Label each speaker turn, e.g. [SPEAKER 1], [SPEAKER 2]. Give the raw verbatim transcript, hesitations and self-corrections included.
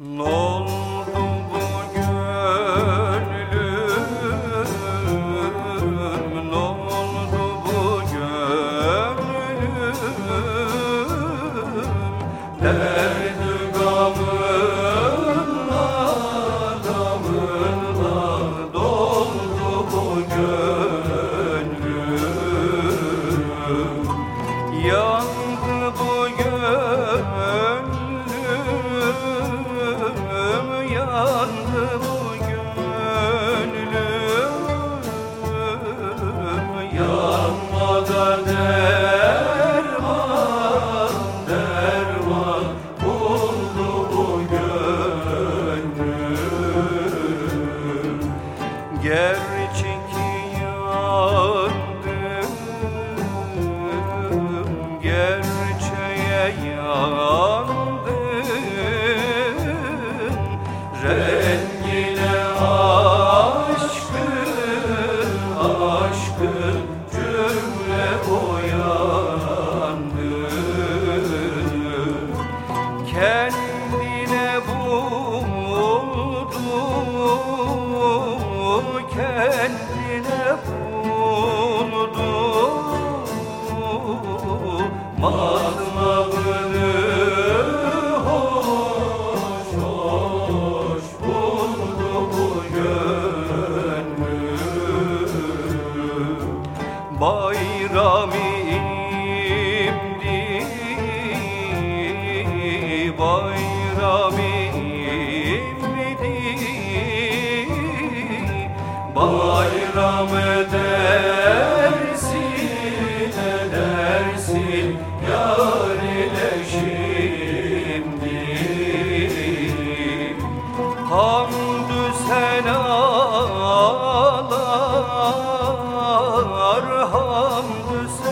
[SPEAKER 1] N'oldu bu gönlüm, n'oldu bu gönlüm, derdi gamınla, gamınla doldu bu gönlüm, yandı bu gönlüm, yandı bu gönlüm, yanmadan derman, derman buldu bu gönlüm. Gerçek yandım, gerçeğe yandım, rengine aşkın, aşkın cümle boyandı. Kendine buldu, kendine buldu matlabını. Bayramimdi, bayramimdi, bayram edersin, edersin yar ile şimdi. Hamdü senalar, hamdü senalar,